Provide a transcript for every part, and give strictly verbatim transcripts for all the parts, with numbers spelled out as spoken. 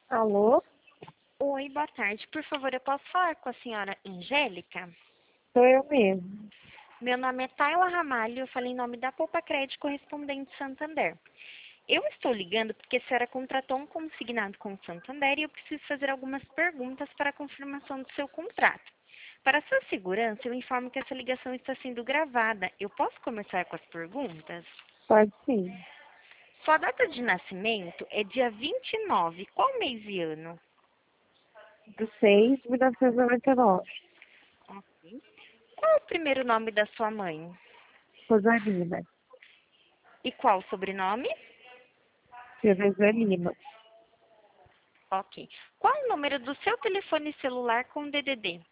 Alô? Oi, boa tarde. Por favor, eu posso falar com a senhora Angélica? Sou eu mesmo. Meu nome é Tayla Ramalho, eu falei em nome da Poupa Crédito Correspondente Santander. Eu estou ligando porque a senhora contratou um consignado com o Santander e eu preciso fazer algumas perguntas para a confirmação do seu contrato. Para sua segurança, eu informo que essa ligação está sendo gravada. Eu posso começar com as perguntas? Pode sim. Sua data de nascimento é dia vinte e nove. Qual mês e ano? Do seis de mil novecentos e noventa e nove. Ok. Qual o primeiro nome da sua mãe? Rosalina. E qual o sobrenome? Silvia Lima. Ok. Qual o número do seu telefone celular com D D D?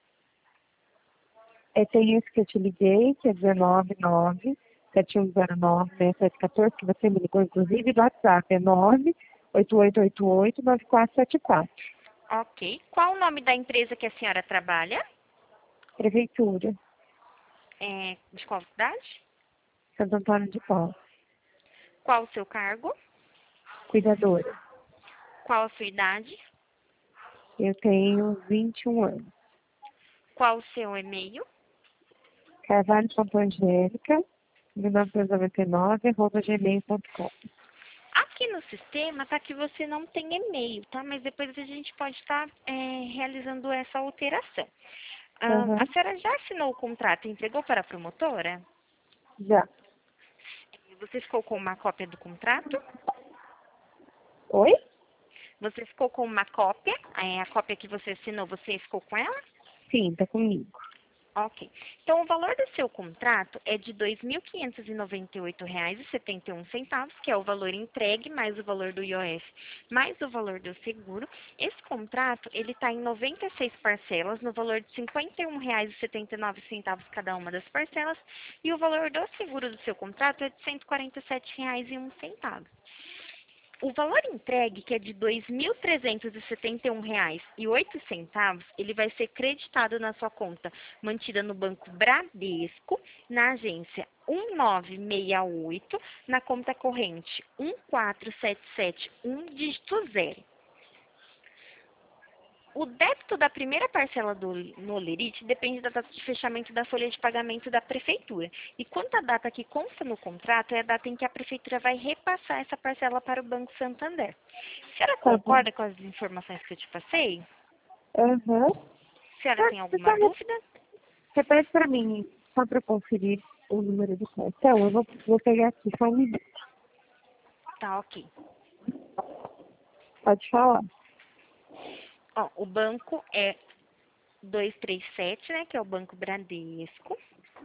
É, tem esse que eu te liguei, que é dezenove nove sete um zero nove seis sete um quatro, que você me ligou, inclusive, do WhatsApp. É nove oito oito oito oito nove quatro sete quatro. Ok. Qual o nome da empresa que a senhora trabalha? Prefeitura. É, de qual cidade? Santo Antônio de Paula. Qual o seu cargo? Cuidadora. Qual a sua idade? Eu tenho vinte e um anos. Qual o seu e-mail? Carvalho.angélica, mil novecentos e noventa e nove, arroba gmail ponto com. Aqui no sistema tá que você não tem e-mail, tá? Mas depois a gente pode estar é, realizando essa alteração. Ah, a Aham. senhora já assinou o contrato e entregou para a promotora? Já. Você ficou com uma cópia do contrato? Oi? Você ficou com uma cópia? É, a cópia que você assinou, você ficou com ela? Sim, tá comigo. Ok. Então, o valor do seu contrato é de dois mil quinhentos e noventa e oito reais e setenta e um centavos, que é o valor entregue, mais o valor do I O F, mais o valor do seguro. Esse contrato, ele está em noventa e seis parcelas, no valor de cinquenta e um reais e setenta e nove centavos cada uma das parcelas, e o valor do seguro do seu contrato é de cento e quarenta e sete reais e um centavo. O valor entregue, que é de dois mil trezentos e setenta e um reais e oito centavos, ele vai ser creditado na sua conta, mantida no Banco Bradesco, na agência um nove seis oito, na conta corrente um quatro sete sete um, dígito zero. O débito da primeira parcela do no Lerite depende da data de fechamento da folha de pagamento da prefeitura. E quanto à data que consta no contrato, é a data em que a prefeitura vai repassar essa parcela para o Banco Santander. A senhora Tá bom. concorda com as informações que eu te passei? Aham. A senhora Tá, tem você alguma tá, re- dúvida? repete pra mim, só pra eu conferir o número do cartão. Eu vou, vou pegar aqui, só um minuto. Tá, ok. Pode falar. Ó, o banco é duzentos e trinta e sete, né, que é o Banco Bradesco.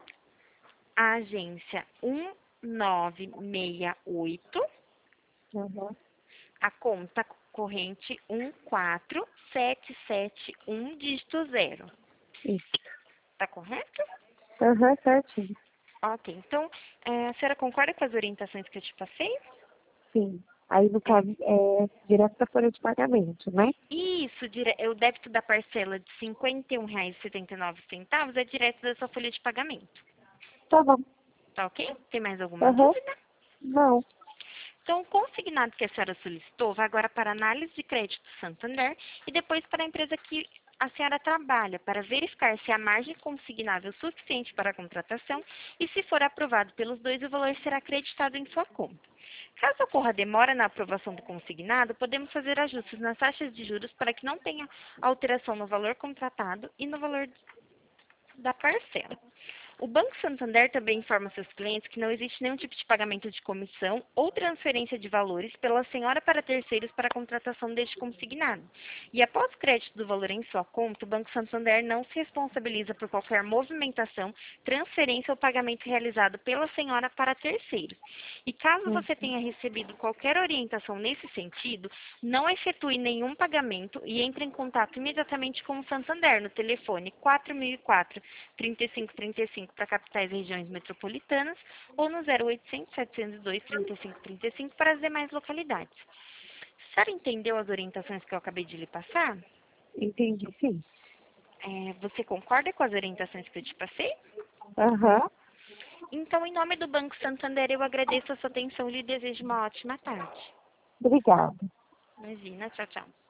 A agência um nove seis oito. Aham. A conta corrente um quatro sete sete um, dígito zero. Isso. Tá correto? Aham, certinho. Ok. Então, é, a senhora concorda com as orientações que eu te passei? Sim. Aí, no É. caso, é direto da folha de pagamento, né? Isso, dire- o débito da parcela de cinquenta e um reais e setenta e nove centavos é direto da sua folha de pagamento. Tá bom. Tá ok? Tem mais alguma Aham. dúvida? Não. Então, o consignado que a senhora solicitou vai agora para análise de crédito do Santander e depois para a empresa que a senhora trabalha, para verificar se a margem consignável é suficiente para a contratação e, se for aprovado pelos dois, o valor será acreditado em sua conta. Caso ocorra demora na aprovação do consignado, podemos fazer ajustes nas taxas de juros para que não tenha alteração no valor contratado e no valor da parcela. O Banco Santander também informa seus clientes que não existe nenhum tipo de pagamento de comissão ou transferência de valores pela senhora para terceiros para a contratação deste consignado. E após o crédito do valor em sua conta, o Banco Santander não se responsabiliza por qualquer movimentação, transferência ou pagamento realizado pela senhora para terceiros. E caso Hum. você tenha recebido qualquer orientação nesse sentido, não efetue nenhum pagamento e entre em contato imediatamente com o Santander no telefone quatro mil e quatro, trinta e cinco trinta e cinco para capitais e regiões metropolitanas ou no zero oitocentos, setecentos e dois, trinta e cinco trinta e cinco para as demais localidades. A senhora entendeu as orientações que eu acabei de lhe passar? Entendi, sim. É, você concorda com as orientações que eu te passei? Aham. Então, em nome do Banco Santander, eu agradeço a sua atenção e lhe desejo uma ótima tarde. Obrigada. Imagina, tchau, tchau.